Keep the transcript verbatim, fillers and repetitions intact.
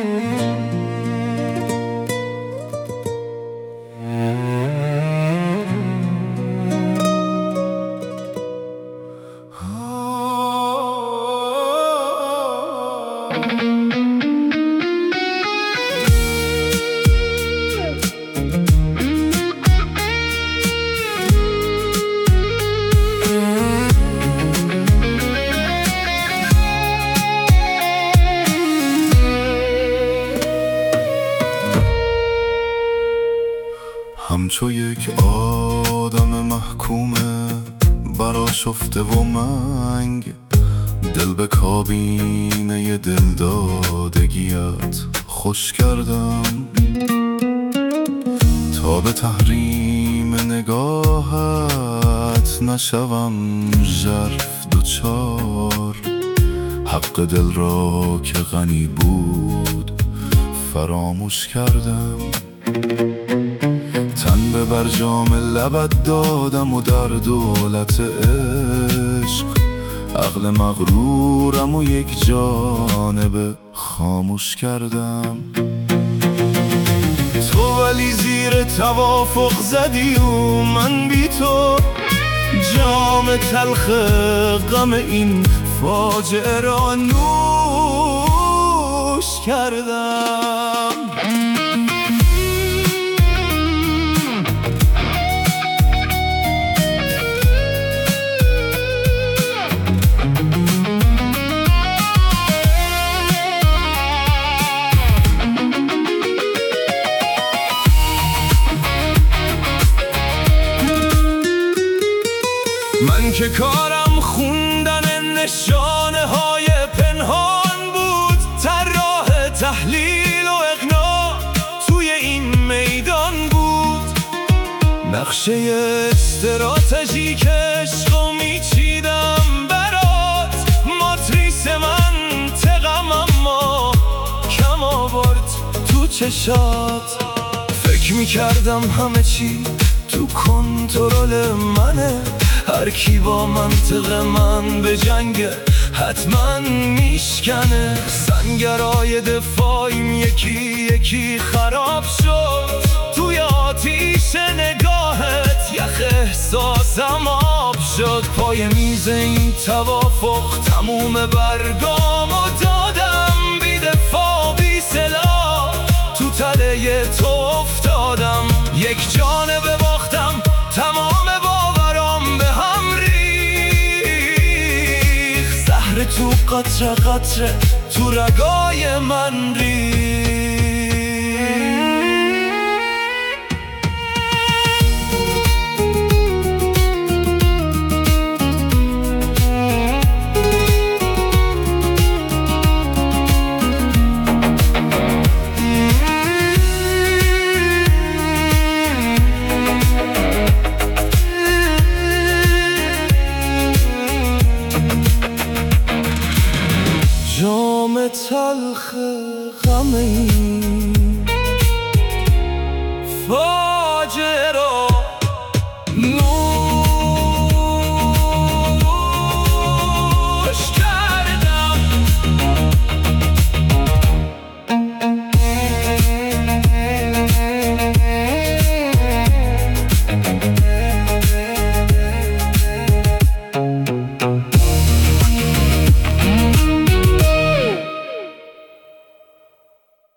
همچو یک آدم محکومه برا شفته و منگ، دل به کابینه دلدادگیت خوش کردم تا به تحریم نگاهت نشوم ژرف دوچار. حق دل را که غنی بود فراموش کردم، تن به برجام لبت دادم و در دولت عشق عقل مغرورم و یک جانبه خاموش کردم. تو ولی زیر توافق زدی و من بی تو جام تلخ غم این فاجعه را نوش کردم. من که کارم خوندن نشانه های پنهان بود، طراح تحلیل و اقناع توی این میدان بود. نقشه استراتژیک عشقو میچیدم برات، ماتریس منطقم اما کم آورد تو چشات. فکر میکردم همه چی تو کنترل منه، هر کی با منطق من به جنگ حتما میشکنه. سنگرای دفاعیم یکی یکی خراب شد، توی آتیش نگاهت یخ احساسم آب شد. پای میز این توافق تموم برگامو دادم، بی دفاع بی سلاح تو تله تو افتادم. یک جانبه باختم، تمام باورام به هم ریخت. زهر تو قطره قطره تو رگای من ریخت. جام تلخ غم این